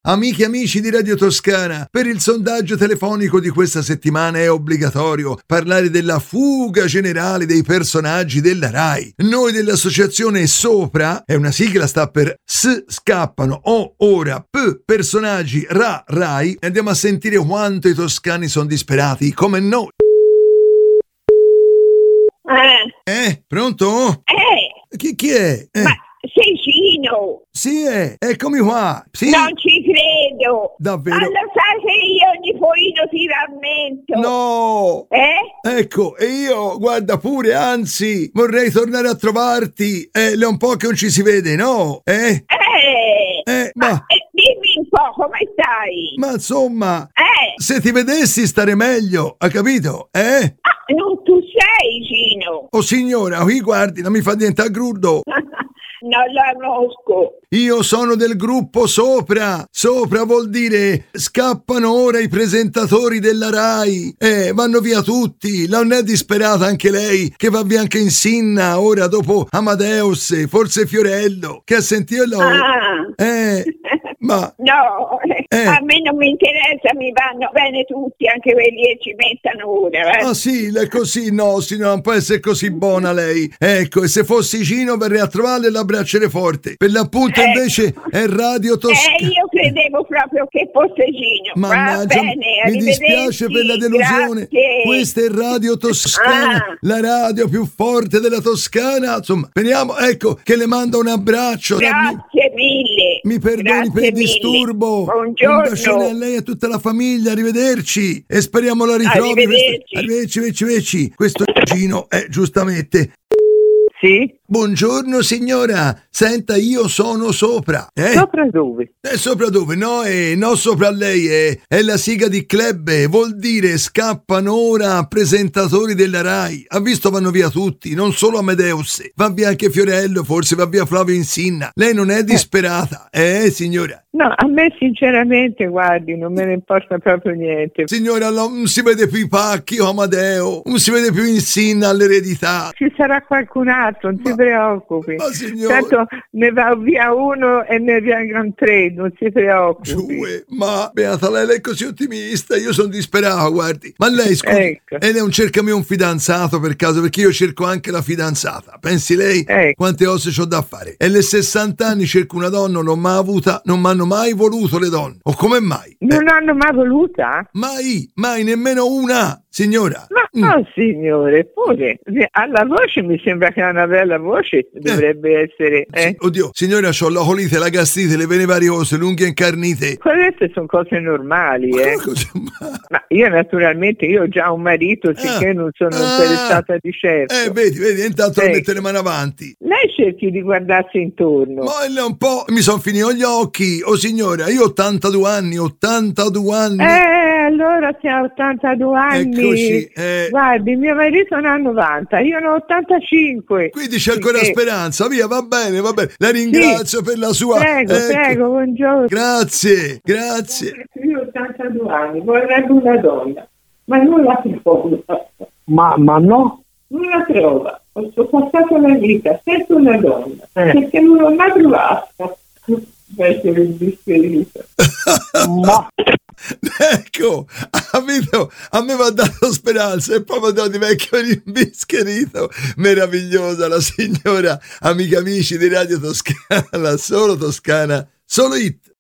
Amiche e amici di Radio Toscana, per il sondaggio telefonico di questa settimana è obbligatorio parlare della fuga generale dei personaggi della Rai. Noi dell'associazione Sopra, è una sigla, sta per S scappano, O ora, P personaggi, Ra Rai, e andiamo a sentire quanto i toscani sono disperati, come noi. Pronto? Chi è? Ma sei Gino? Sì, eccomi qua. Sì. Non ci credo. Davvero? Allora sai che io ogni pochino ti rammento. No! Ecco, e io, guarda pure, anzi, vorrei tornare a trovarti. È un po' che non ci si vede, no? Ma dimmi un po' come stai? Ma insomma, se ti vedessi stare meglio, ha capito? Non tu sei Gino. Oh signora, qui guardi, non mi fa diventare grudo. Non la conosco. Io sono del gruppo Sopra. Sopra vuol dire scappano ora i presentatori della Rai. Vanno via tutti. Non è disperata anche lei che va via anche Insinna ora dopo Amadeus, forse Fiorello, che ha sentito ma no, a me non mi interessa, mi vanno bene tutti, anche quelli che ci mettano ora. Ah sì, è così, no, signora, non può essere così buona lei. Ecco, e se fossi Gino verrei a trovarle e l'abbraccerei forte. Per l'appunto invece è Radio Toscana. Io credevo proprio che fosse Gino. Mannaggia, Va bene, mi dispiace per la delusione. Grazie. Questa è Radio Toscana, la radio più forte della Toscana. Insomma, speriamo, ecco, che le mando un abbraccio. Grazie mille. Mi perdoni per il disturbo. Buongiorno. Un bacione a lei e a tutta la famiglia, arrivederci e speriamo la ritrovi. Arrivederci. Questo è Gino, giustamente. Sì? Buongiorno signora, senta, io sono Sopra. Sopra dove? Sopra dove? No, no, sopra lei è la sigla di club, vuol dire scappano ora presentatori della Rai. Ha visto vanno via tutti, non solo Amadeus, va via anche Fiorello, forse va via Flavio Insinna. Lei non è disperata, signora? No, a me sinceramente, guardi, non me ne importa proprio niente. Signora, non si vede più i Pacchi o Amadeo, non si vede più Insinna all'eredità. Ci sarà qualcun altro, non si preoccupi. Ma signora, tanto ne va via uno e ne vengono tre, non si preoccupi. Ma beata lei è così ottimista, io sono disperato, guardi. Ma lei, scusi, ecco. Lei non cercami un fidanzato per caso, perché io cerco anche la fidanzata. Pensi lei quante cose c'ho da fare? E alle 60 anni cerco una donna, non l'ho mai avuta, non mi hanno mai voluto le donne. O come mai? Non hanno mai voluta? Mai, nemmeno una, signora. Ma no, signore, pure. Alla voce mi sembra che ha una bella voce, dovrebbe essere. Sì, oddio, signora, c'ho la colite, la gastrite, le vene variose, le unghie incarnite. Queste sono cose normali, Ma io naturalmente, io ho già un marito, sicché non sono interessata di certo. Vedi, intanto non mette le mani avanti. Lei cerchi di guardarsi intorno. Ma un po', mi sono finito gli occhi. Oh signora, io ho 82 anni. Allora se ha 82 anni. Eccoci, guardi, mio marito ne ha 90, io ne ho 85. Quindi c'è ancora speranza, via, va bene. La ringrazio per la sua. Prego, buongiorno. Grazie. Io ho 82 anni, vorrebbe una donna, ma non la trova. Ma no? Non la trova. Ho passato la vita senza una donna, perché non l'ho mai trovata. Essere indisperita. Ma ecco, a me mi ha dato speranza e poi mi ha dato di vecchio rimbischerito. Meravigliosa la signora. Amiche amici di Radio Toscana, solo Toscana, solo hit.